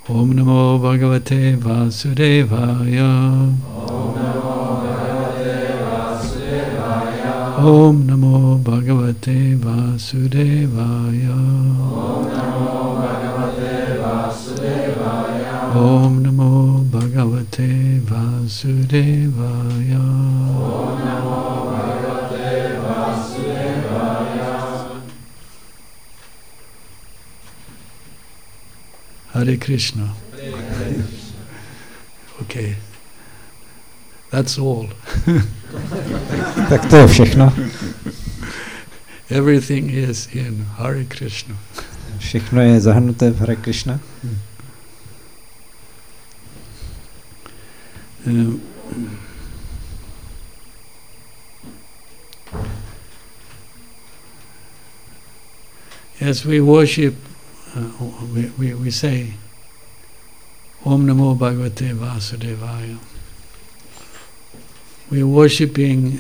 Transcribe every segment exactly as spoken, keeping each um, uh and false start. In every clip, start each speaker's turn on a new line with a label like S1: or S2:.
S1: Om namo bhagavate Vasudevaya. Om namo bhagavate Vasudevaya. Om namo bhagavate Vasudevaya. Hare Krishna. Okay. That's all.
S2: Tak to je všechno.
S1: Everything is in Hare Krishna.
S2: Všechno je zahrnuté v Hare Krishna.
S1: Um, as we worship, uh, we, we, we say, Om Namo Bhagavate Vasudevaya. We are worshipping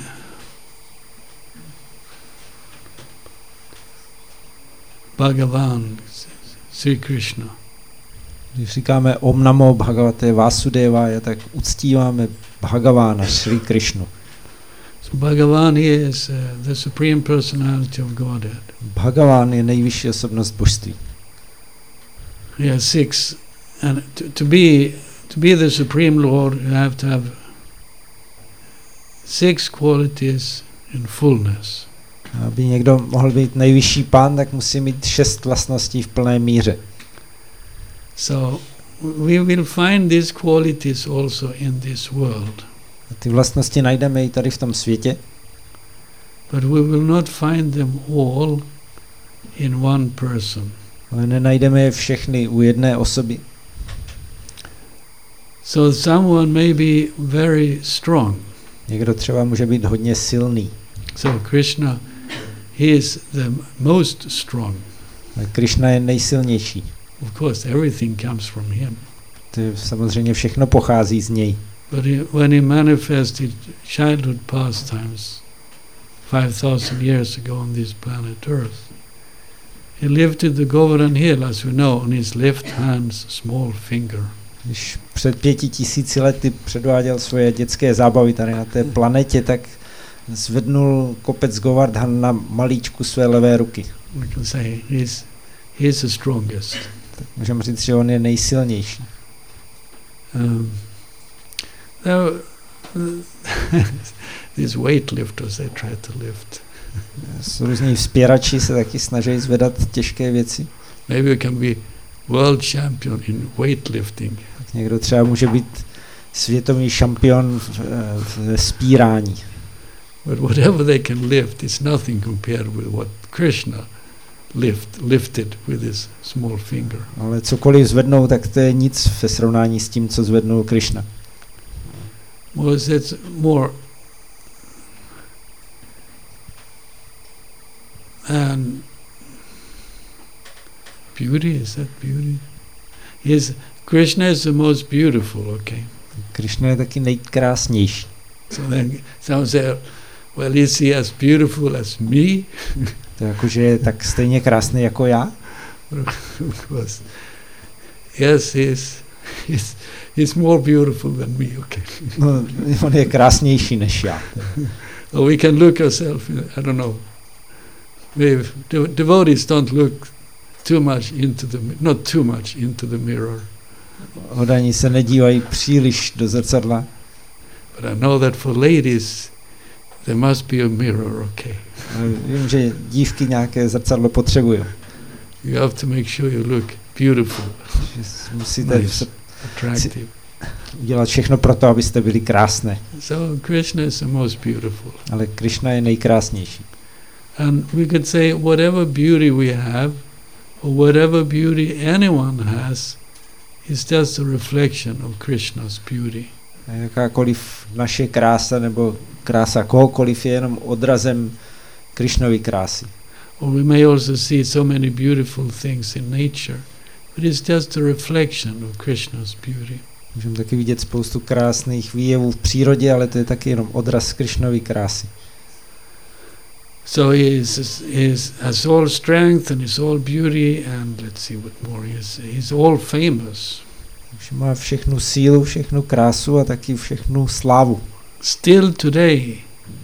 S1: Bhagavan, Sri Krishna.
S2: Když říkáme Om Namo Bhagavate Vasudevaya, tak uctíváme Bhagavána, Sri Krishnu.
S1: So Bhagavan is uh, the Supreme Personality of Godhead.
S2: Bhagavan je nejvyšší osobnost božství.
S1: He has six, and to, to be to be the Supreme Lord, you have to have six qualities in fullness.
S2: Aby někdo mohl být nejvyšší pán, tak musí mít šest vlastností v plné míře.
S1: So we will find these qualities also in this world.
S2: A ty vlastnosti najdeme i tady v tom světě.
S1: But we will not find them all in one person.
S2: Ale nenajdeme je všechny u jedné osoby.
S1: So someone may be very strong.
S2: Někdo třeba může být hodně silný.
S1: So Krishna, he is the most strong.
S2: A Krishna je nejsilnější.
S1: Of course, everything comes from him.
S2: To samozřejmě všechno pochází z něj.
S1: But he, when he manifested childhood pastimes five thousand years ago on this planet Earth, he lifted the Govardhan Hill, as we know, on his left hand's small finger.
S2: Když před pěti tisíci lety předváděl svoje dětské zábavy tady na té planetě, tak zvednul kopec Govardhan na malíčku své levé ruky.
S1: We can say he's, he's the strongest.
S2: Tak můžeme říct, že on je nejsilnější.
S1: Um, now, these weightlifters, they try to lift.
S2: Jsou různí vzpěrači, se taky snaží zvedat těžké věci.
S1: Maybe you can be world champion in weightlifting.
S2: Tak někdo třeba může být světový šampion v, v vzpírání.
S1: But whatever they can lift is nothing compared with what Krishna lift, lifted with his small finger.
S2: Ale cokoliv zvednou, tak to je nic ve srovnání s tím, co zvednul Krishna.
S1: Was it's more and beauty, is that beauty? Is Krishna is the most beautiful, okay?
S2: Krishna je taky nejkrásnější.
S1: So then some say, well, is he as beautiful as me?
S2: To jakože je tak stejně krásný jako já?
S1: Of course. Yes, he's, he's, he's more beautiful than me, okay?
S2: No, on je krásnější než já.
S1: Or we can look ourselves, I don't know, maybe de- devotees don't look too much into the, not too much into the mirror.
S2: Odani se nedívají příliš do zrcadla.
S1: But I know that for ladies, there must be a mirror, okay?
S2: Vím, že dívky nějaké zrcadlo potřebují.
S1: You have to make sure you look beautiful,
S2: Musíte
S1: nice, attractive.
S2: udělat všechno pro to, abyste byli krásné.
S1: So Krishna is the most beautiful.
S2: Ale Krishna je nejkrásnější.
S1: And we could say whatever beauty we have, or whatever beauty anyone has, is just a reflection of Krishna's beauty.
S2: A jakákoliv naše krása nebo krása kohokoliv je jenom odrazem Krishnovy krásy.
S1: Or we may also see so many beautiful things in nature, but it's just a reflection of Krishna's beauty.
S2: Můžeme taky vidět spoustu krásných výjevů v přírodě, ale to je taky jenom odraz Krishnovy krásy.
S1: So he is, he is, has all strength and is all beauty, and let's see what more he is. He's all famous.
S2: Že má všechnu sílu, všechnu krásu a taky všechnu slávu.
S1: Still today,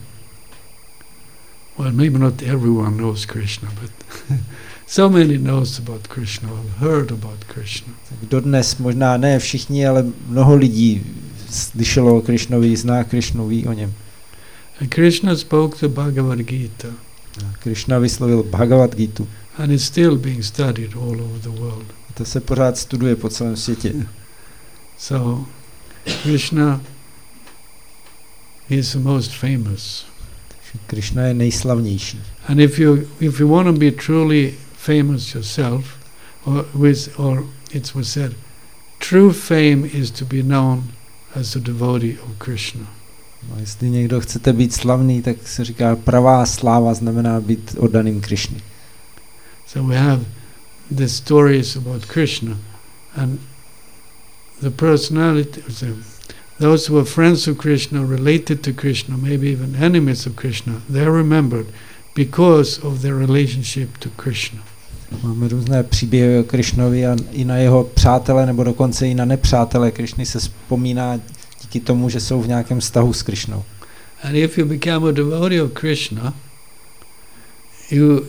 S1: well, maybe not everyone knows Krishna, but so many knows about Krishna, or heard about Krishna.
S2: Tak dodnes možná ne všichni, ale mnoho lidí slyšelo o Krishnovi, zná Krishnu, ví o něm.
S1: And Krishna spoke the Bhagavad Gita.
S2: Krishna vyslovil Bhagavad Gitu.
S1: And it's still being studied all over the world.
S2: A to se pořád studuje po celém světě.
S1: So, Krishna is the most famous.
S2: Krishna je nejslavnější.
S1: And if you if you want to be truly famous yourself, or with or it was said, true fame is to be known as a devotee of Krishna.
S2: A jestli někdo chcete být slavný, tak se říká pravá sláva znamená být oddaným Krishně.
S1: So we have the stories about Krishna and the personality, those who are friends of Krishna, related to Krishna, maybe even enemies of Krishna, they're remembered because of their relationship to Krishna.
S2: Máme různé příběhy o Krishnovi a i na jeho přátele, nebo dokonce i na nepřátele Krishny se vzpomíná díky tomu, že jsou v nějakém vztahu s Krishnou.
S1: And if you become a devotee of Krishna, you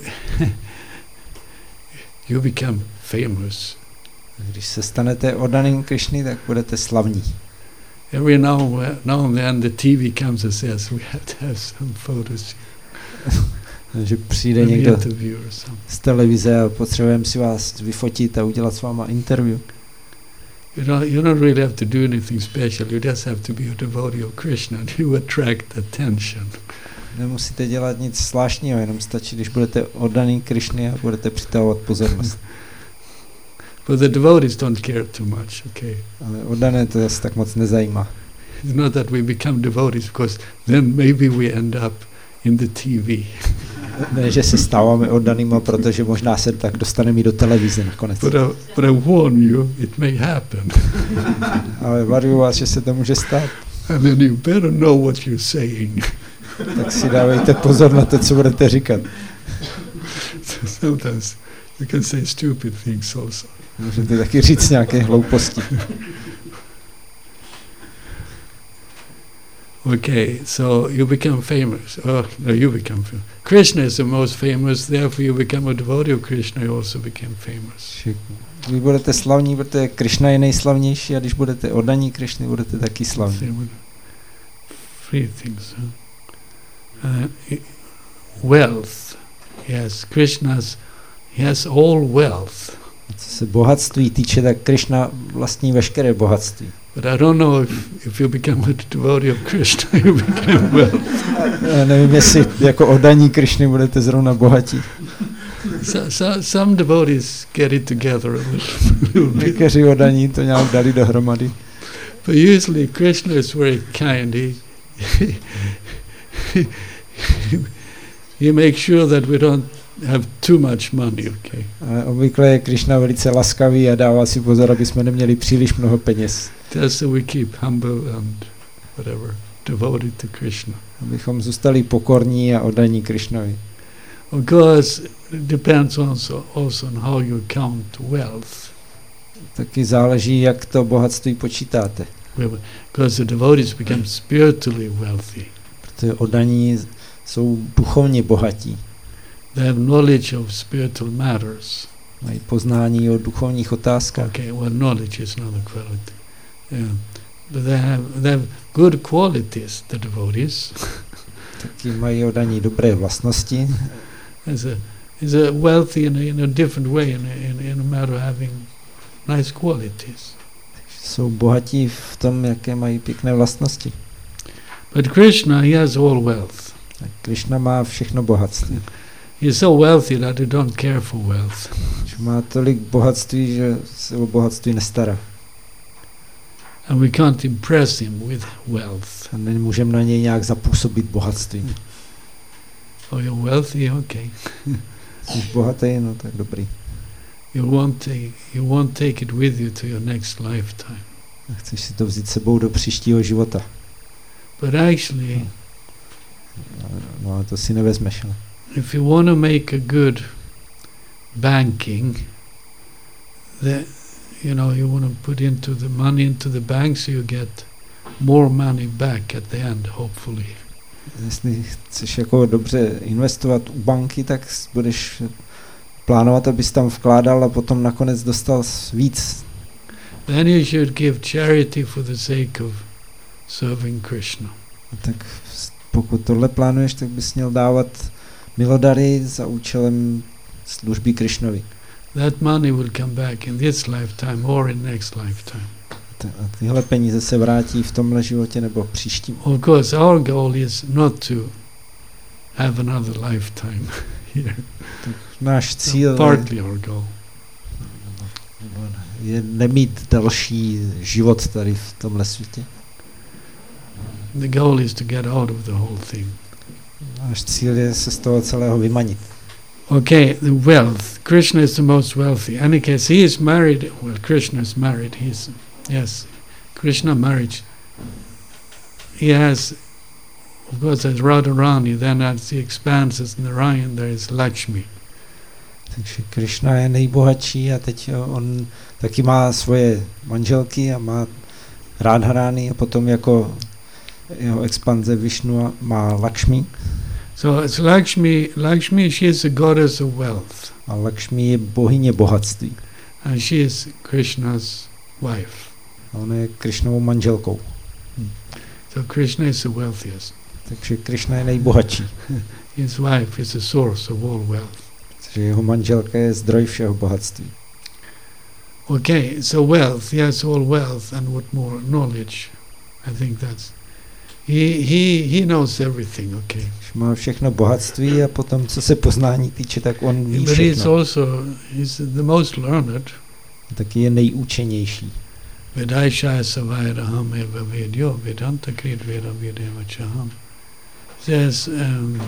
S1: you become famous.
S2: Když se stanete oddaným Krishny, tak budete slavní.
S1: Every now, now and then the T V comes and says, we have to have some photos.
S2: Že přijde někdo z televize a potřebujeme si vás vyfotit a udělat s váma interview.
S1: You don't, you don't really have to do anything special. You just have to be a devotee of Krishna and you attract attention.
S2: Nemusíte dělat nic zvláštního, jenom stačí, když budete oddaný Krishně a budete přitahovat pozornost.
S1: But the devotees don't care too much, okay?
S2: Ale oddané to zase tak moc nezajímá.
S1: It's not that we become devotees because then maybe we end up in the T V.
S2: Ne, že se stáváme oddanýma, protože možná se tak dostaneme i do televize nakonec.
S1: But I, but I warn you, it may happen.
S2: Ale varuju vás, že se to může stát.
S1: And then you better know what you're saying.
S2: Tak si dávejte pozor na to, co budete říkat.
S1: So sometimes you can say stupid things also.
S2: Můžete taky říct nějaké hlouposti.
S1: Okay, so you become famous. Oh, no, you become famous. Krishna is the most famous, therefore you become a devotee of Krishna, you also become famous.
S2: Vy budete slavní, protože Krishna je nejslavnější a když budete oddaní Krishny, budete taky slavní.
S1: Three things. Huh? Uh, wealth. Yes, Krishna's, he has all wealth.
S2: Co se bohatství týče, tak Krishna vlastní veškeré bohatství.
S1: But I don't know if, if you become a devotee of Krishna, you become wealth.
S2: Já nevím, jestli jako oddaní Krishny budete zrovna bohatí.
S1: So, so, some devotees get it together a little.
S2: Někteří oddaní to nějak dali dohromady.
S1: But usually Krishna is very kind. He, he, he makes sure that we don't have too much money, okay?
S2: Ale obvykle je Krishna velice laskavý a dává si pozor, aby jsme neměli příliš mnoho peněz.
S1: Just so we keep humble and whatever, devoted to Krishna.
S2: Abychom zůstali pokorní a oddaní Krishnovi.
S1: Of course, it depends also, also on how you count wealth.
S2: Taky záleží, jak to bohatství počítáte.
S1: Because the devotees become spiritually wealthy.
S2: Protože oddaní jsou duchovně bohatí.
S1: They have knowledge of spiritual matters.
S2: Mají poznání o duchovních otázkách.
S1: Okay, well, knowledge is not a quality. Yeah. But they have, they have good qualities, the devotees.
S2: Taky mají oddaní dobré vlastnosti.
S1: Is a is a wealthy in a, in a different way, in a, in, in a matter of having nice qualities.
S2: Jsou bohatí v tom, jaké mají pěkné vlastnosti.
S1: But Krishna, he has all wealth.
S2: Krishna má všechno bohatství.
S1: He is so wealthy that he don't care for wealth.
S2: Má tolik bohatství, že se o bohatství nestará.
S1: And we can't impress him with wealth.
S2: A nemůžeme na něj nějak zapůsobit bohatství.
S1: Oh, you're wealthy, okay.
S2: Jsi bohatý, no tak dobrý.
S1: You won't take, you won't take it with you to your next lifetime.
S2: A chceš si to vzít sebou do příštího života.
S1: But actually,
S2: no ale to si nevezmeš. Ale.
S1: If you want to make a good banking, the, you know, you want to put into the money into the banks, you get more money back at the end, hopefully.
S2: Jestli chceš jako dobře investovat u banky, tak budeš plánovat, abys tam vkládal a potom nakonec dostal víc.
S1: Then you should give charity for the sake of serving Krishna.
S2: Tak pokud tohle plánuješ, tak bys měl dávat milodary za účelem služby Krishnovi.
S1: That money will come back in this lifetime or in next lifetime.
S2: A tyhle peníze se vrátí v tomhle životě nebo příštím.
S1: Of course, our goal is not to have another lifetime here.
S2: Tak náš cíl
S1: partly our goal.
S2: Je nemít další život tady v tomhle světě.
S1: The goal is to get out of the whole thing.
S2: Náš cíl je se z toho celého vymanit.
S1: Okay, the wealth. Krishna is the most wealthy. In any case, he is married. Well, Krishna is married. He's yes, Krishna marriage. He has, of course, as Radharani. Then as the expanses in the Ryan, there is Lakshmi.
S2: Takže Krishna je nejbohatší a teď on taky má svoje manželky a má Radharani a potom jako jeho expanze Vishnu má Lakshmi.
S1: So it's Lakshmi. Lakshmi, she is the goddess of wealth.
S2: A Lakshmi je bohyně bohatství.
S1: And she is Krishna's wife.
S2: A ona je Krishnovou manželkou.
S1: Hmm. So Krishna is the wealthiest.
S2: Takže Krishna je nejbohatší.
S1: His wife is the source of all wealth.
S2: Takže jeho manželka je zdroj všeho bohatství.
S1: Okay, so wealth, yes, all wealth, and what more? Knowledge. I think that's he he he knows everything. Okay.
S2: Má všechno bohatství a potom, co se poznání týče, tak on ví
S1: But he's
S2: všechno.
S1: also he's the most learned.
S2: Taky je nejúčenější.
S1: Vedaishaya savairaham eva vedyo vedanta krit veda vedeva chaham. Says um,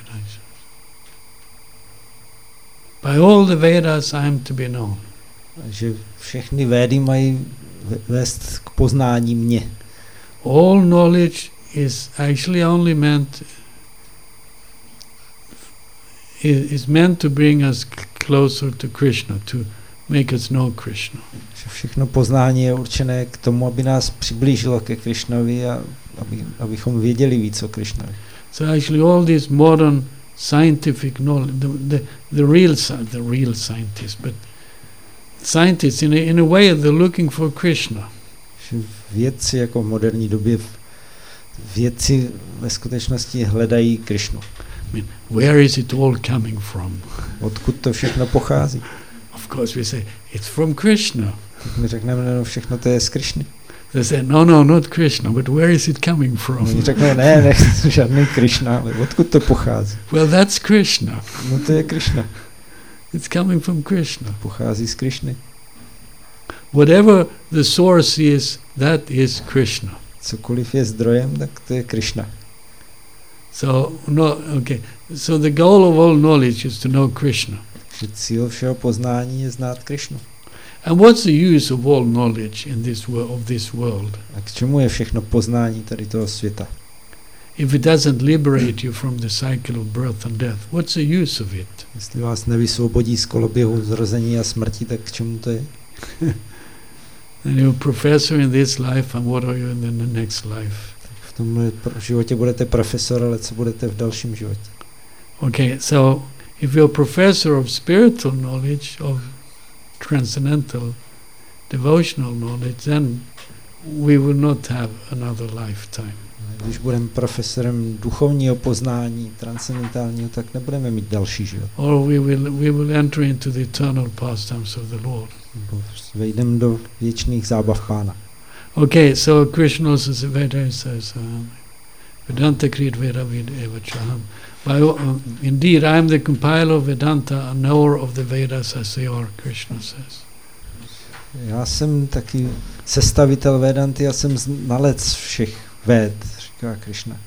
S1: by all the Vedas I am to be known.
S2: Že všechny védy mají vést k poznání mě.
S1: All knowledge is actually only meant is meant to bring us closer to Krishna, to make us know Krishna.
S2: Všechno poznání je určené k tomu, aby nás přiblížilo ke Krishnovi a aby, abychom věděli víc o Krishnovi.
S1: So actually all this modern scientific knowledge, the, the, the real the real scientists, but scientists in a, in a way they're looking for Krishna.
S2: Vědci jako v moderní době vědci ve skutečnosti hledají Krishnu.
S1: I mean, where is it all coming from?
S2: Odkud to všechno pochází?
S1: Of course we say it's from Krishna.
S2: Tak my řekneme, no všechno to je z Krishny.
S1: They say no, no, not Krishna, but where is it coming from?
S2: My řekneme, ne, ne, žádný Krishna, ale odkud to pochází?
S1: Well, that's Krishna.
S2: No to je Krishna.
S1: It's coming from Krishna.
S2: Pochází z Krishny.
S1: Whatever the source is, that is Krishna.
S2: Cokoliv je zdrojem, tak to je Krishna.
S1: So no, okay. So the goal of all knowledge is to know Krishna.
S2: Že cíl všeho poznání je znát Krishnu.
S1: And what's the use of all knowledge in this world of this world?
S2: A k čemu je všechno poznání tady toho světa?
S1: If it doesn't liberate you from the cycle of birth and death, what's the use of it?
S2: Jestli vás nevysvobodí z koloběhu zrození a smrti, tak k čemu to je?
S1: And you're a professor in this life, and what are you in the next life?
S2: V tomhle životě budete profesor, ale co budete v dalším životě?
S1: Okay, so if you're a professor of spiritual knowledge, of transcendental devotional knowledge, then we will not have another lifetime.
S2: Když budeme profesorem duchovního poznání, transcendentálního, tak nebudeme mít další život.
S1: Or we will we will enter into the eternal pastimes of the Lord.
S2: Vejdeme do věčných zábav Pána.
S1: Okay, so Krishna also says, um, Vedanta Krit Veda Vedeva Chaham. By, uh, indeed, I am the compiler of Vedanta, a knower of the Vedas as they are, Krishna says.
S2: Já jsem taky sestavitel Vedanty, já jsem znalec všech Ved, říká Krishna.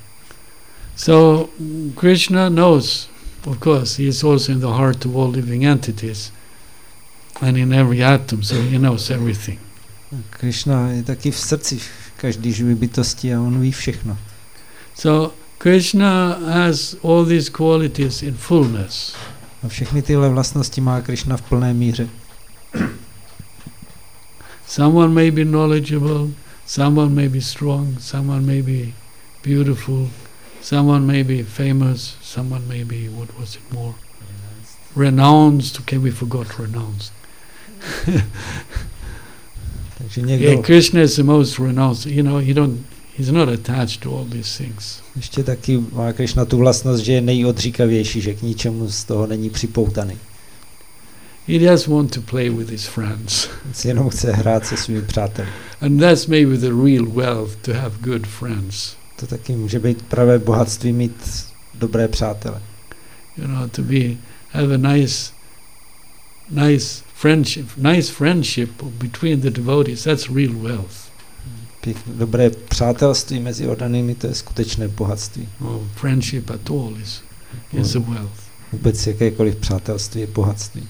S1: So Krishna knows, of course, he is also in the heart of all living entities and in every atom, so he knows everything.
S2: Krishna je taky v srdci každý živé bytosti a on ví všechno.
S1: So Krishna has all these qualities in fullness.
S2: A všechny tyhle vlastnosti má Krishna v plné míře.
S1: Someone may be knowledgeable, someone may be strong, someone may be beautiful, someone may be famous, someone may be, what was it more? Renounced. Okay, we forgot renounced.
S2: Takže někdo,
S1: yeah, Krishna is the most renounced. You know, he don't, he's not attached to all these things.
S2: ještě taky má Krishna tu vlastnost, že je nejodříkavější, že k ničemu z toho není připoutaný.
S1: He just want to play with his friends.
S2: On jenom chce hrát se svými přáteli.
S1: And that's maybe the real wealth, to have good friends.
S2: To taky může být pravé bohatství mít dobré přátele.
S1: You know, to be have a nice, nice friendship, nice friendship between the devotees. That's real wealth.
S2: Pěkné, dobré přátelství mezi oddanými, to je skutečné bohatství.
S1: Oh, friendship at all is is a wealth.
S2: Vůbec jakékoliv přátelství je bohatství.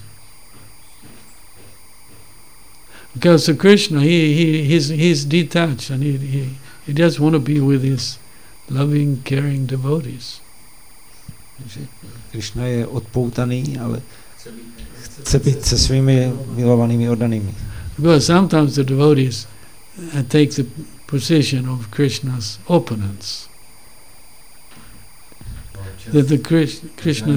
S1: Because so Krishna, he he he's he's detached, and he he he just want to be with his loving, caring devotees.
S2: Takže Krishna je odpoutaný, ale chce být se svými milovanými oddanými.
S1: Because sometimes the devotees uh, take the position of Krishna's opponents. That the Krish, Krishna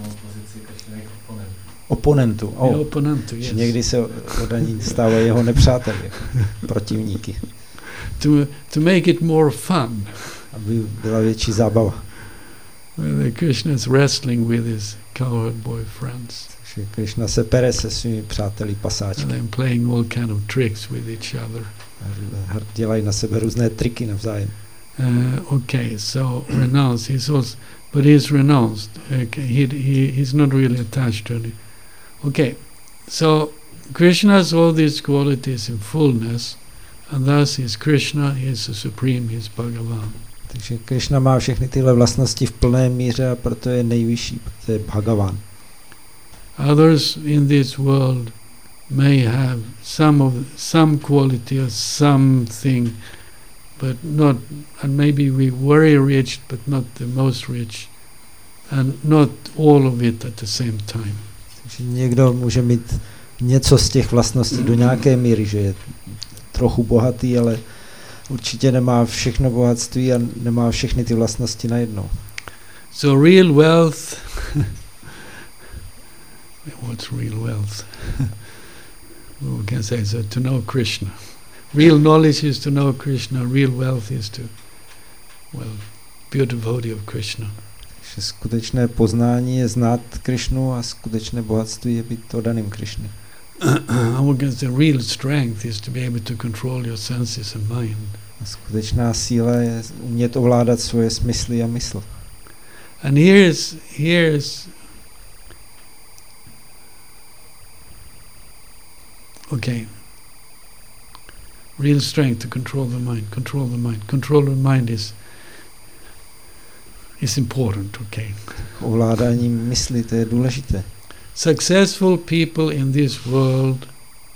S2: Oponentu.
S1: the
S2: Oh.
S1: opponentu, yes.
S2: Někdy se oddaní stávají jeho nepřáteli, protivníky,
S1: To to make it more fun.
S2: aby byla větší zábava.
S1: When the Krishna is wrestling with his cowherd boy friends,
S2: Takže Krishna se pere se svými přáteli pasáčky.
S1: and then playing all kind of tricks with each other.
S2: A dělají na sebe různé triky navzájem.
S1: Uh, okay, so renounced. He's also, but he's renounced. Okay, he he he's not really attached to it. Okay, so Krishna has all these qualities in fullness, and thus he's Krishna. He is the supreme. He's Bhagavan.
S2: Takže Krishna má všechny tyhle vlastnosti v plné míře a proto je nejvyšší, proto je Bhagavan.
S1: Others in this world may have some of some quality or something, but not, and maybe we very rich, but not the most rich, and not all of it at the same time.
S2: Takže někdo může mít něco z těch vlastností do nějaké míry, že je trochu bohatý, ale určitě nemá všechno bohatství a nemá všechny ty vlastnosti najednou.
S1: So real wealth, what's real wealth? We can say so, to know Krishna. Real knowledge is to know Krishna, real wealth is to, well, be a devotee of Krishna.
S2: Takže skutečné poznání je znát Krishnu a skutečné bohatství je být oddaným Krishně.
S1: The real strength is to be able to control your senses and mind.
S2: A skutečná síla je umět ovládat svoje smysly a mysl.
S1: And here's here's okay. Real strength to control the mind. Control the mind. Control the mind is is important. Okay.
S2: Ovládání mysli, to je důležité.
S1: Successful people in this world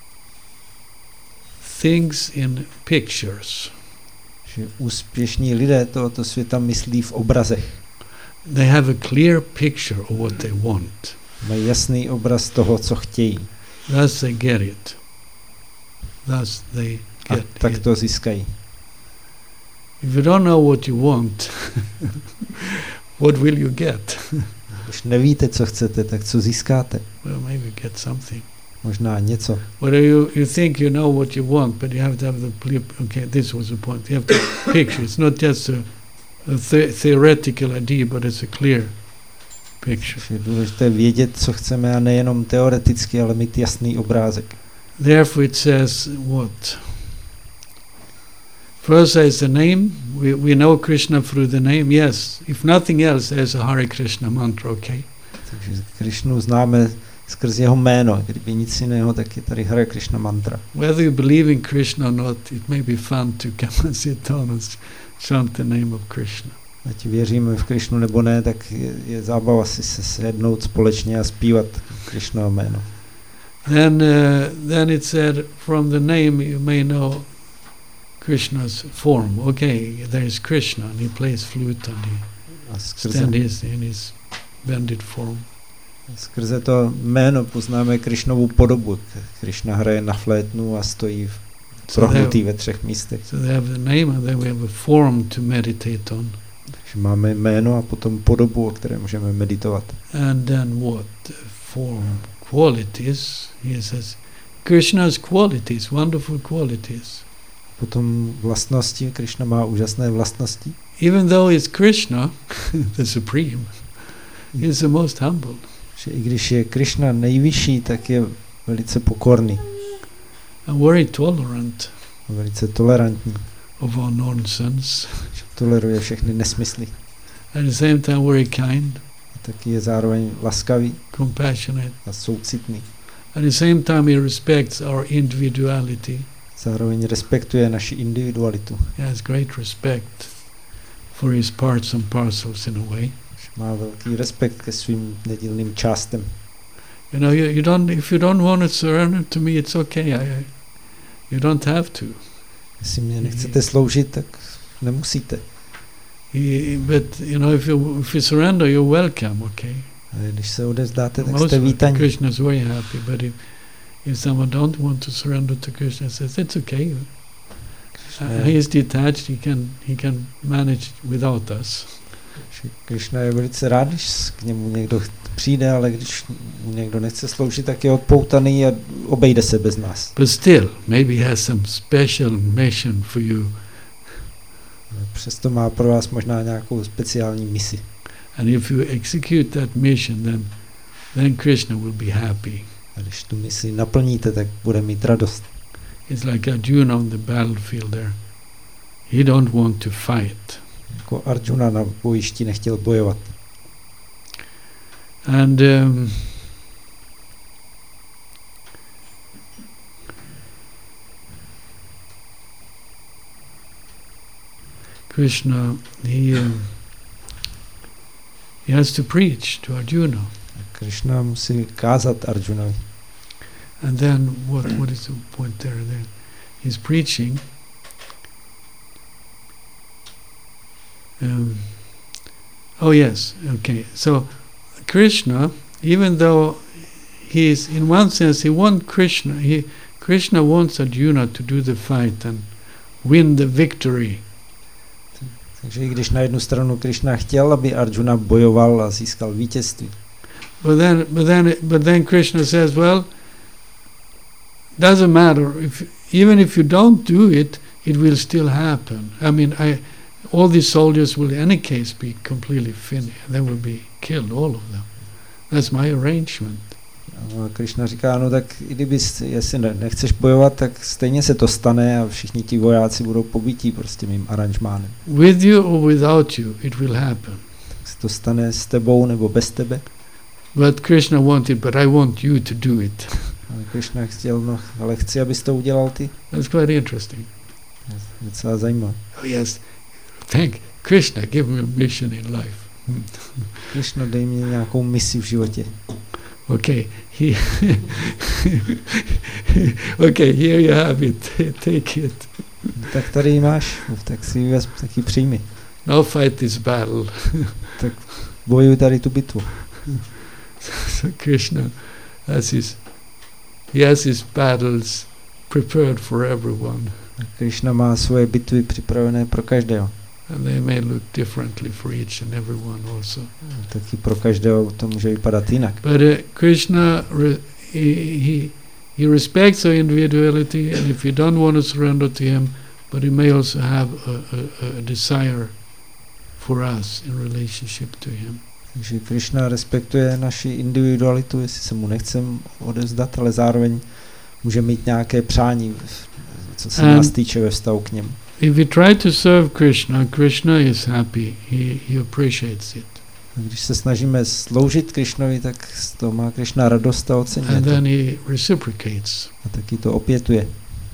S1: thinks in pictures.
S2: Že úspěšní lidé tohoto světa myslí v obrazech.
S1: They have a clear picture of what they want.
S2: Mají jasný obraz toho, co chtějí.
S1: Thus they get it. Thus they
S2: A
S1: get
S2: tak
S1: it.
S2: to získají.
S1: If you don't know what you want, what will you get?
S2: Když nevíte, co chcete, tak co získáte?
S1: Well, maybe get something.
S2: Možná něco.
S1: Whether you, you think you know what you want, but you have to have the ple- okay. This was the point. You have to picture. It's not just a, a the- theoretical idea, but it's a clear picture.
S2: Je důležité vědět, co chceme, a nejenom teoreticky, ale mít jasný obrázek.
S1: Therefore, it says what? First says the name. We we know Krishna through the name. Yes. If nothing else, there's a Hare Krishna mantra. Okay.
S2: Takže Krishnu známe skrz jeho jméno. Kdyby nic jiného, tak je tady Hare Krishna mantra.
S1: Whether you believe in Krishna or not, it may be fun to come and sit down and chant the name of Krishna.
S2: Ať věříme v Krishnu nebo ne, tak je, je zábava si se sednout společně a zpívat Krishnovo jméno.
S1: Then, uh, then it said, from the name you may know Krishna's form. Okay, there is Krishna, and he plays flute, and he
S2: A skrze,
S1: stands his, in his bended form.
S2: skrze to jméno poznáme Krishnovu podobu. Krishna hraje na flétnu a stojí v prohnutý ve třech místech.
S1: So they have the name and then we have a form to meditate on.
S2: Takže máme jméno a potom podobu, o které můžeme meditovat.
S1: And then what? Form, qualities. He says, Krishna's qualities, wonderful qualities.
S2: Potom vlastnosti. Krishna má úžasné vlastnosti.
S1: Even though it's Krishna, the supreme, he is the most humble.
S2: Že i když je Krishna nejvyšší, tak je velice pokorný.
S1: And very tolerant.
S2: Velice tolerantní.
S1: Of all nonsense.
S2: Toleruje všechny nesmysly.
S1: At the same time very kind.
S2: A taky je zároveň laskavý.
S1: Compassionate.
S2: A soucitný.
S1: At the same time he respects our individuality.
S2: Zároveň respektuje naši individualitu.
S1: He has great respect for his parts and parcels in a way.
S2: Má velký respekt ke svým nedílným částem.
S1: You know, you, you don't, if you don't want to surrender to me, it's okay. I, I, you don't have to.
S2: Jestli mě nechcete sloužit, tak nemusíte.
S1: He, but you know, if you if you surrender, you're welcome. Okay.
S2: Ale když se odevzdáte, tak
S1: Most
S2: jste vítaní.
S1: Krishna is very happy, but if if someone don't want to surrender to Krishna, says it's okay. Uh, he is detached. He can he can manage without us.
S2: Krishna je velice rád, když k němu někdo přijde, ale když mu někdo nechce sloužit, tak je odpoutaný a obejde se bez nás.
S1: But still, maybe he has some special mission for you.
S2: Přesto má pro vás možná nějakou speciální misi.
S1: And if you execute that mission, then then Krishna will be happy.
S2: A když tu misi naplníte, tak bude mít radost.
S1: It's like Arjuna on the battlefield there. He don't want to fight.
S2: Jako Arjuna na bojišti nechtěl bojovat.
S1: And um, Krishna, he um, he has to preach to Arjuna.
S2: Krishna musí kázat Arjunovi.
S1: And then what what is the point there? There, he's preaching. Um, oh yes, okay. So Krishna, even though he is in one sense, he wants Krishna. He Krishna wants Arjuna to do the fight and win the victory.
S2: Takže i když na jednu stranu Krishna chtěl, aby Arjuna bojoval a získal vítězství.
S1: But then, but then, but then Krishna says, well, doesn't matter if even if you don't do it, it will still happen. I mean, I. All these soldiers will in any case be completely finished. They will be killed, all of them. That's my arrangement.
S2: A Krishna říká, no tak i kdyby, jestli nechceš bojovat, tak stejně se to stane a všichni ti vojáci budou pobití prostě mým aranžmánem.
S1: With you or without you, it will happen.
S2: Tak se to stane s tebou nebo bez tebe.
S1: But Krishna wanted, but I want you to do it.
S2: Ale Krishna chtěl, no, ale chci, abys to udělal ty.
S1: That's quite interesting.
S2: Docela zajímavé.
S1: Oh yes. Thank Krishna, give me a mission in life.
S2: Krishna, dej mi nějakou misi v životě.
S1: Okay, he okay, here you have it. Take it.
S2: Tak tady ji máš, tak si ji vezm, tak ji přijmi.
S1: Now fight this battle.
S2: Tak bojuj tady tu bitvu.
S1: So Krishna has his he has his battles prepared for everyone.
S2: Krishna má svoje bitvy připravené pro každého.
S1: And they may look differently for each and every one also.
S2: Taky pro každého to může vypadat jinak.
S1: But uh, Krishna, re, he, he he respects our individuality, and if you don't want to surrender to him, but he may also have a, a, a desire for us in relationship to him.
S2: Takže Krishna respektuje naši individualitu, jestli se mu nechcem odevzdat, ale zároveň může mít nějaké přání, co se nás týče ve vztahu k němu.
S1: If we try to serve Krishna, Krishna is happy. He he appreciates it.
S2: Když se snažíme sloužit Krishnovi, tak z toho má Krishna radost a oceňuje
S1: and
S2: to.
S1: then he reciprocates.
S2: A taky to opětuje.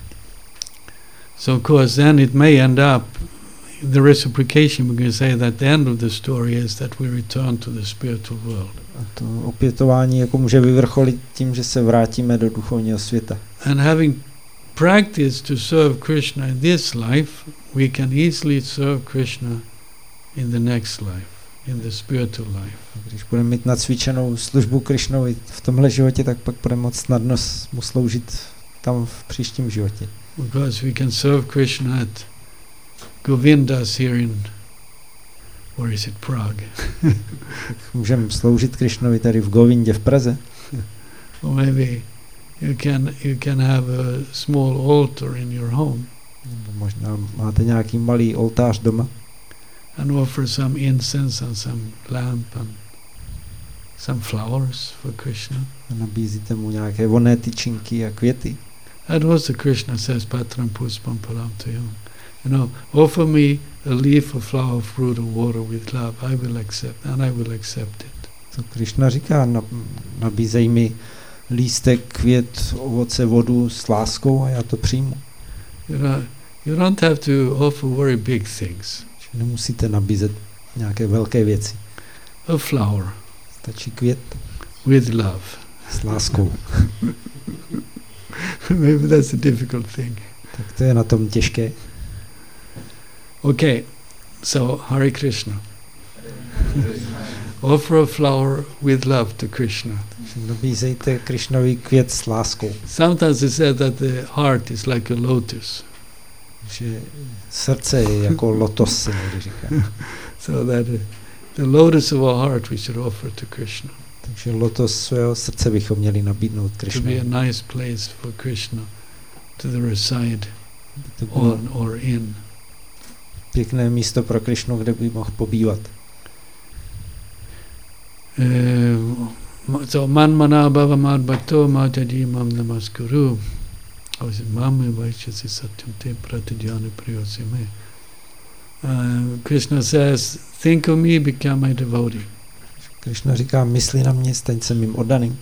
S1: So of course then it may end up, the reciprocation, we can say that the end of the story is that we return to the spiritual world.
S2: A to opětování jako může vyvrcholit tím, že se vrátíme do duchovního světa.
S1: And having practiced to serve Krishna in this life, we can easily serve Krishna in the next life, in the spiritual life.
S2: Když budeme mít nacvičenou službu Krishnovi v tomhle životě, tak pak budeme moc snadno mu sloužit tam v příštím životě.
S1: Because we can serve Krishna at Govindas here in, where is it, Prague?
S2: Můžeme sloužit Krišnovi tady v Govindě v Praze.
S1: Or maybe you can you can have a small altar in your home.
S2: Možná máte nějaký malý oltář doma.
S1: And offer some incense and some lamp and some flowers for Krishna.
S2: A nabízíte mu nějaké vonné tyčinky a květy.
S1: And also Krishna says, Patram puspam palam tuyam. You know, offer me a leaf, a flower, fruit, or water with love. I will accept, and I will accept it.
S2: To Krishna říká, nabízej mi lístek, květ, ovoce, vodu s láskou a já to přijmu.
S1: You know, you don't have to offer very big things.
S2: Nemusíte nabízet nějaké velké věci.
S1: A flower.
S2: Stačí květ.
S1: With love.
S2: S láskou.
S1: Maybe that's a difficult thing.
S2: Tak to je na tom těžké.
S1: Okay, so Hare Krishna. Offer a flower with love to Krishna.
S2: Nabízejte Krishnovi květ s láskou.
S1: Sometimes it said that the heart is like a lotus.
S2: Že srdce je jako lotos, se někdy říká.
S1: So that uh, the lotus of our heart we should offer to Krishna.
S2: Takže lotos svého srdce bychom měli nabídnout
S1: To
S2: Krishnovi.
S1: be a nice place for Krishna to the reside on or in.
S2: Pěkné místo pro Krishnu, kde by mohl pobývat.
S1: Uh, so man mana bhava mad bhakto majadi mam namaskuru. Mame vaishasi satyam te pratidhyana priyosime. Krishna says, think of me, become my devotee.
S2: Krishna říká, mysli na mě, staň se mým oddaným.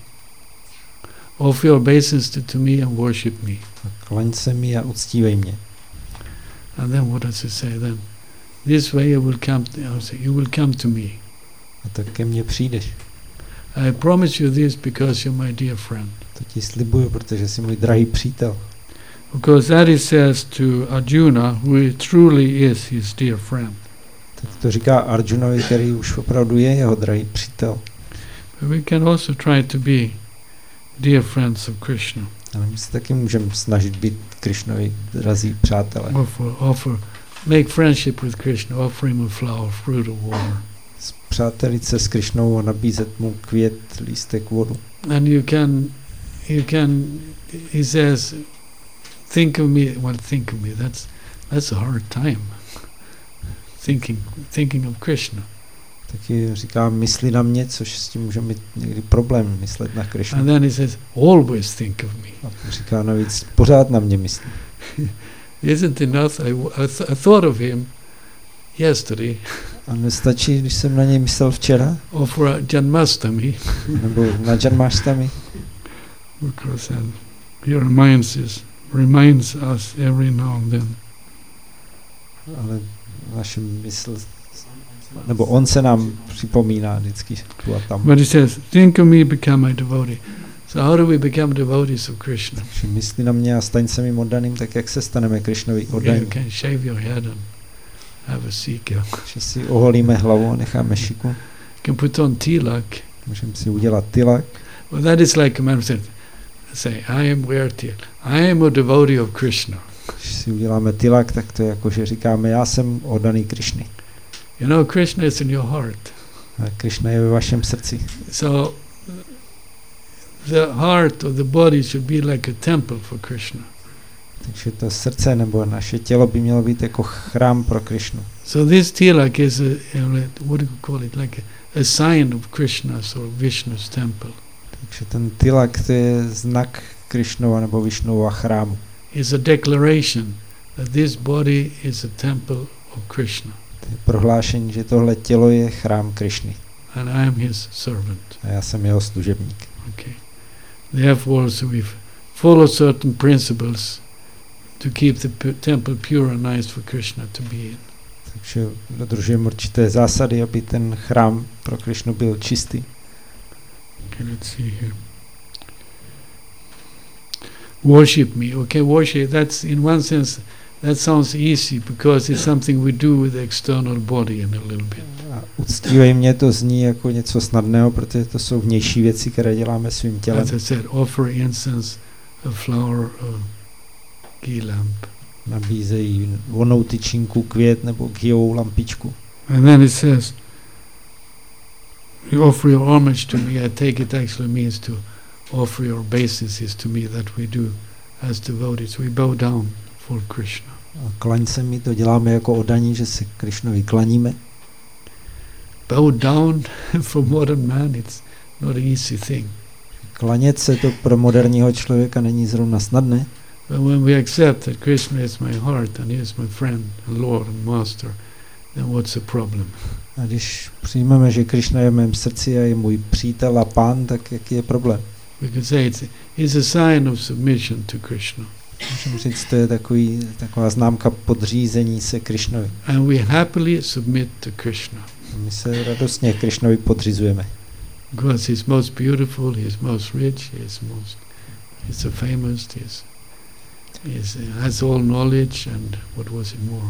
S1: Offer your obeisance to me and worship me.
S2: Klaň se mi a uctívej mě.
S1: And then what does it say then? This way you will come to, you will come to me.
S2: A tak ke mně přijdeš.
S1: I promise you this because you're my dear friend.
S2: To ti slibuju, protože jsi můj drahý přítel.
S1: Because that he says to Arjuna, who truly is his dear friend.
S2: Tak to říká Arjunovi, který už opravdu je jeho drahý přítel.
S1: But we can also try to be dear friends of Krishna.
S2: Ale my se taky můžeme snažit být Krishnovi drazí přátelé.
S1: Offer, offer, make friendship with Krishna, offer him a flower, fruit or water.
S2: Přátelit se s Krishnou a nabízet mu květ, lístek, vodu.
S1: And you can, you can, he says, think of me, well, think of me, that's, that's a hard time. Thinking, thinking of Krishna.
S2: Taky říká, mysli na mě, což s tím může mít někdy problém, myslet na Krishnu.
S1: And then he says, always think of me.
S2: A říká navíc, pořád na mě myslí.
S1: Isn't enough? I, I, th- I thought of him yesterday.
S2: A nestačí, když jsem na něj myslel včera?
S1: Or for Janmastami.
S2: Nebo na Janmashtami?
S1: Because uh, he reminds us, reminds us every now and then.
S2: Ale naše mysl, nebo on se nám připomíná vždycky tu a tam.
S1: But he says, think of me, become my devotee. So how do we become devotees of Krishna?
S2: Takže myslí na mě a staň se mým oddaným, tak jak se staneme Krishnovi
S1: Okay,
S2: oddaným?
S1: you can shave your head and have a sika.
S2: Že si oholíme hlavu a necháme šiku.
S1: You can put on tilak.
S2: Můžeme si udělat tilak.
S1: Well, that is like a man said, say, I am wear tilak. I am a devotee of Krishna.
S2: Když si uděláme tilak, tak to je jako, že říkáme, já jsem oddaný Krishny.
S1: You know, Krishna is in your heart.
S2: A Krishna je ve vašem srdci.
S1: So the heart or the body should be like a temple for Krishna.
S2: Takže to srdce nebo naše tělo by mělo být jako chrám pro Krishnu.
S1: So this tilak is a, what do you call it, like a, a sign of Krishna's or Vishnu's temple.
S2: Takže ten tilak, to je znak Krishnova nebo Vishnova chrámu.
S1: It's a declaration that this body is a temple of Krishna.
S2: To je prohlášení, že tohle tělo je chrám Krishny.
S1: And I am his servant.
S2: A já jsem jeho služebník.
S1: Okay. Therefore, also we follow certain principles to keep the pu- temple pure and nice for Krishna to be in.
S2: Takže dodržujeme určité zásady, aby ten chrám pro Krishnu byl čistý.
S1: Okay, let's see here. Worship me. Okay, worship, that's in one sense, that sounds easy because it's something we do with the external body in a little bit.
S2: A uctívej mě, to zní jako něco snadného, protože to jsou vnější věci, které děláme svým tělem.
S1: As I said, offer incense, a flower, uh, ghee lamp.
S2: Nabízejí vonou tyčinku, květ nebo ghijovou lampičku.
S1: And then it says, you offer your homage to me. I take it actually means to offer your obeisances to me that we do as devotees. We bow down for Krishna.
S2: A klaň se mi, to děláme jako oddaní, že se Krišnovi klaníme.
S1: Bow down for modern man, it's not an easy thing.
S2: Klanět se to pro moderního člověka není zrovna snadné.
S1: But when we accept that Krishna is my heart and he is my friend, and Lord and Master, then what's the problem?
S2: A když přijmeme, že Krišna je v mém srdci a je můj přítel a pán, tak jaký je problém?
S1: We could say it's, it's a sign of submission to Krishna.
S2: Můžeme říct, to je takový, taková známka podřízení se Krišnovi.
S1: And we happily submit to Krishna.
S2: A my se radostně Krišnovi podřizujeme.
S1: Because he's most beautiful, he's most rich, he's most, he's so famous, he's, he's, has all knowledge, and what was it more?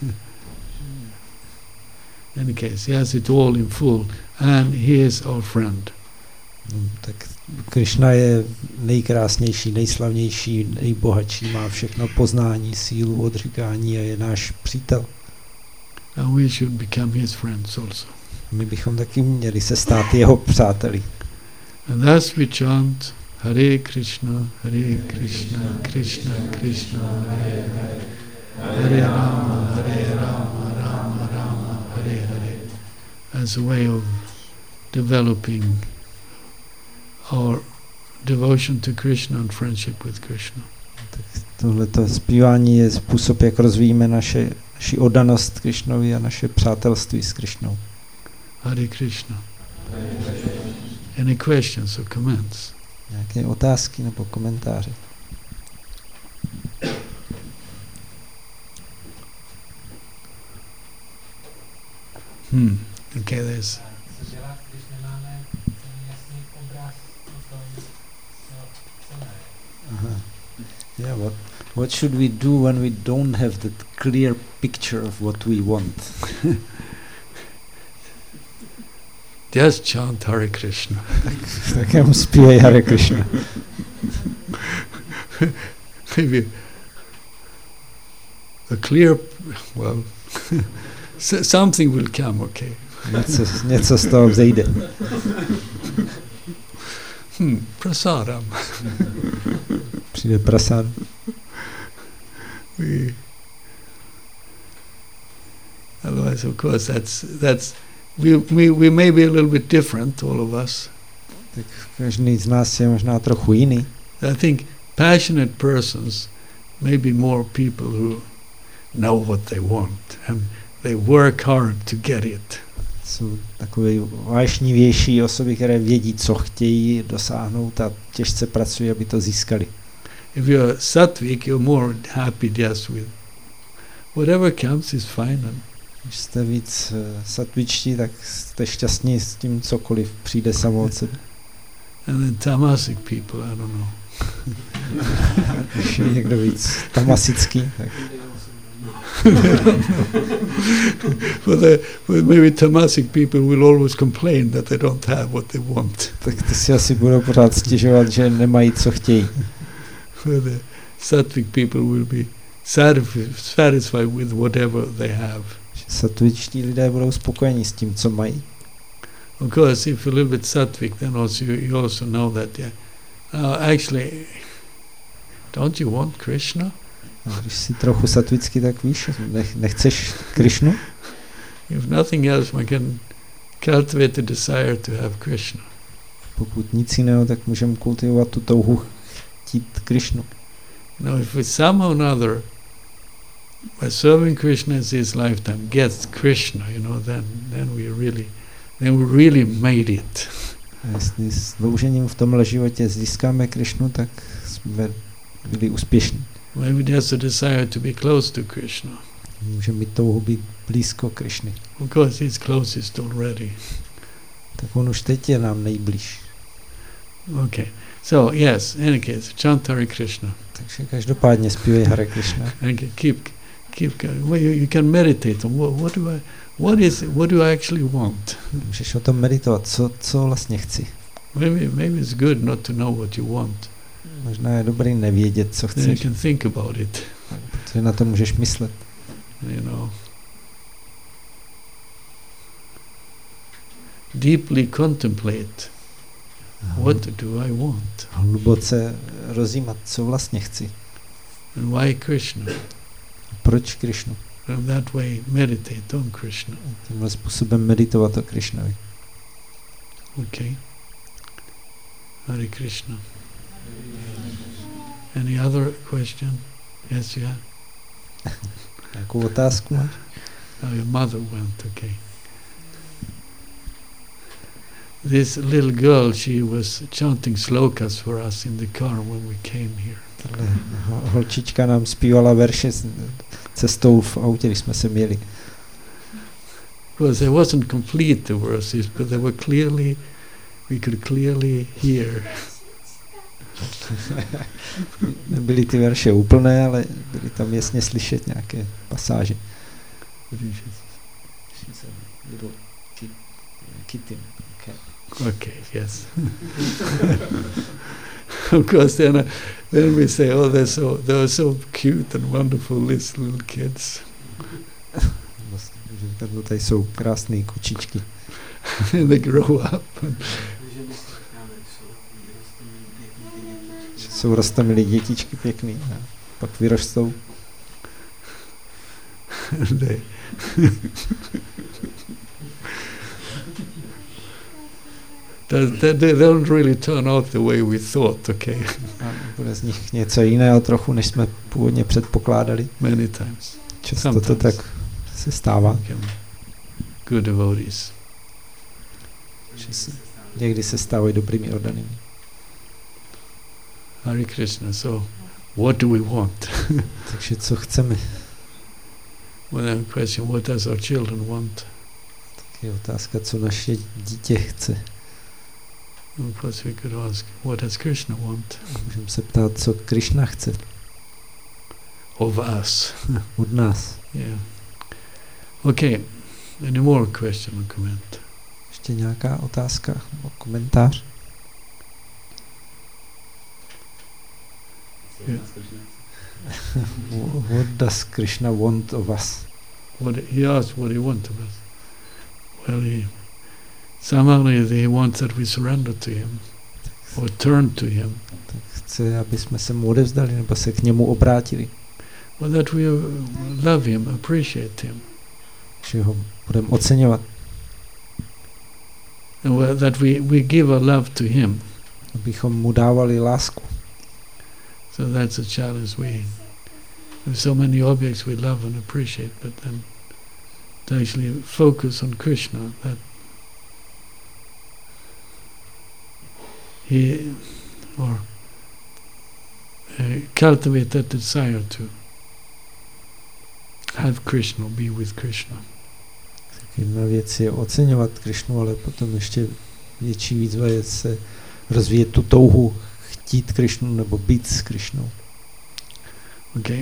S1: In any case, he has it all in full, and he is our friend.
S2: No, tak Krišna je nejkrásnější, nejslavnější, nejbohatší, má všechno poznání, sílu, odříkání a je náš přítel.
S1: And we should become his friends also.
S2: My bychom taky měli se stát jeho přáteli.
S1: And thus we chant Hare Krishna, Hare Krishna, Krishna Krishna, Hare Hare, Hare Rama, Hare Rama, Rama Rama, Hare Hare, as a way of developing our devotion to Krishna and friendship with Krishna.
S2: Tohleto zpívání je způsob, jak rozvíjíme naše, naši oddanost Krišnovi a naše přátelství s Krišnou.
S1: Hare Krishna. Any questions or comments?
S2: Nějaké otázky nebo komentáře?
S1: Hmm. Okay, there's.
S2: Uh-huh. Yeah, what what should we do when we don't have that clear picture of what we want?
S1: Just chant Hare Krishna.
S2: Tak jenom zpívej Hare Krishna.
S1: Maybe a clear, well, something will come, okay.
S2: Něco, něco z toho vzejde.
S1: Hmm, prasadam.
S2: Přijde prasad.
S1: We, otherwise, of course, that's that's we we we may be a little bit different, all of us.
S2: Tak každý z nás je možná trochu jiný.
S1: I think passionate persons may be more people who know what they want and they work hard to get it.
S2: Jsou takové vášnivější osoby, které vědí, co chtějí dosáhnout a těžce pracují, aby to získali.
S1: If you're sattvic, you're more happy just with whatever comes is fine. And
S2: když jste víc uh, satvičtí, tak jste šťastní s tím, cokoliv přijde samo od sebe.
S1: And then tamasic people, I don't know.
S2: Když je někdo víc tamasický, tak...
S1: but, the, but maybe tamasic people will always complain that they don't have what they want.
S2: Tak ty si asi budou pořád stěžovat, že nemají, co chtějí.
S1: But the sattvic people will be satisfied with whatever they have.
S2: Satvičtí lidé budou spokojení s tím, co mají.
S1: Of course, if you're a little bit sattvic, then also you, you also know that, yeah, uh, actually, don't you want Krishna?
S2: A když jsi trochu satvický, tak víš, nech, nechceš Krišnu?
S1: If nothing else, one can cultivate the desire to have Krishna.
S2: Pokud nic jiného, tak můžeme kultivovat tu touhu chtít Krišnu.
S1: Now, if we somehow or another, by serving Krishna in this lifetime, gets Krishna, you know, then then we really, then we really made it.
S2: A jestli s dloužením v tomhle životě získáme Krišnu, tak jsme byli úspěšní.
S1: Maybe there's a desire to be close to Krishna.
S2: Můžeme mít touhu být blízko Krišny.
S1: Of course, he's closest already.
S2: Tak on už teď je nám nejblíž.
S1: Okay. So, yes, in any case, chant Hare Krishna.
S2: Takže každopádně zpívej Hare Krishna.
S1: And keep, keep, well, you, you can meditate on what, what do I, what is, what do I actually want?
S2: Můžeš o tom meditovat, co, co vlastně chci.
S1: Maybe, maybe it's good not to know what you want.
S2: Možná je dobrý nevědět, co
S1: Then you
S2: chceš.
S1: can think about it.
S2: Protože na to můžeš myslet.
S1: You know. Deeply contemplate. What do I want?
S2: Hluboce rozjímat, co vlastně chci.
S1: And why Krishna?
S2: Proč Krišnu?
S1: And that way meditate on Krishna.
S2: Tímhle způsobem meditovat o Krišnovi.
S1: Okay. Hare Krishna. Any other question? Yes, you have.
S2: Nějakou otázku máš?
S1: Oh, your mother went, okay. This little girl, she was chanting slokas for us in the car when we came here.
S2: Tahle holčička nám zpívala verše cestou v autě, když jsme se měli.
S1: Because they wasn't complete, the verses, but they were clearly, we could clearly hear.
S2: Nebyly ty verše úplné, ale byly tam jasně slyšet nějaké pasáže.
S1: Okay, yes. Of course, then, uh, then we say, oh, they're so, they're so cute and wonderful, these little kids.
S2: No, tady jsou krásné kočičky.
S1: And they grow up. And
S2: jsou roztomilí dětičky pěkný. A pak vyrostou.
S1: and they they, they don't really turn out the way we thought, okay?
S2: A bude z nich něco jiného trochu, než jsme původně předpokládali.
S1: Many times.
S2: Často to tak se stává.
S1: Okay. Good devotees.
S2: Že se, někdy se stávají dobrými oddanými.
S1: Hare Krishna. So, what do we want?
S2: Takže co chceme?
S1: Well, then question, what does our children want?
S2: Tak je otázka, co naše dítě chce.
S1: Of course, we could ask, what does Krishna want?
S2: Můžeme se ptát, co Krišna chce.
S1: Of us.
S2: Od nás.
S1: Yeah. Okay. Any more question or comment?
S2: Ještě nějaká otázka nebo komentář?
S1: Yeah.
S2: What does Krishna want of us?
S1: What he asked, what he wants of us. Well, he somehow he wants that we surrender to him or turn to him.
S2: Tak chce, aby jsme se mu odevzdali nebo se k němu obrátili.
S1: Well, that we love him, appreciate him.
S2: Že ho budeme oceňovat.
S1: And well, that we, we give our love to him.
S2: Abychom mu dávali lásku.
S1: So that's a challenge. We have so many objects we love and appreciate, but then to actually focus on Krishna, that he, or uh, cultivate that desire to have Krishna, be with Krishna.
S2: Tak jedna věc je oceňovat Krišnu, ale potom ještě větší výzva je se rozvíjet tu touhu chtít Krišnu nebo být s Krišnou.
S1: Okay.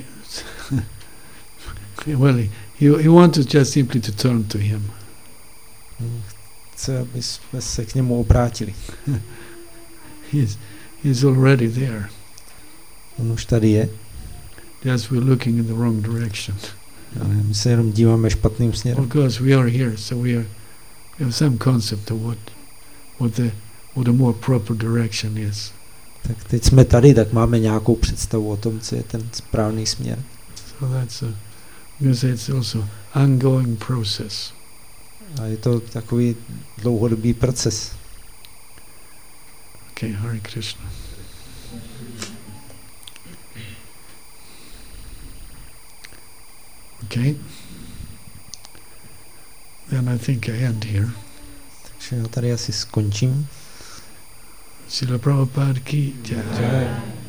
S1: Well, he, he wanted just simply to turn to him.
S2: Chce, aby jsme se k němu obrátili.
S1: He's, he's already there.
S2: On už tady je.
S1: Just we're looking in the wrong direction.
S2: Ale my se jenom díváme špatným směrem.
S1: Of course, we are here, so we are. We have some concept of what, what the, what a more proper direction is.
S2: Tak teď jsme tady, tak máme nějakou představu o tom, co je ten správný směr.
S1: So that's a, because it's also ongoing process.
S2: A je to takový dlouhodobý proces.
S1: Okay, Hare Krishna. Okay. Then I think I end here.
S2: Takže já tady asi skončím.
S1: Srila Prabhupada ki jai.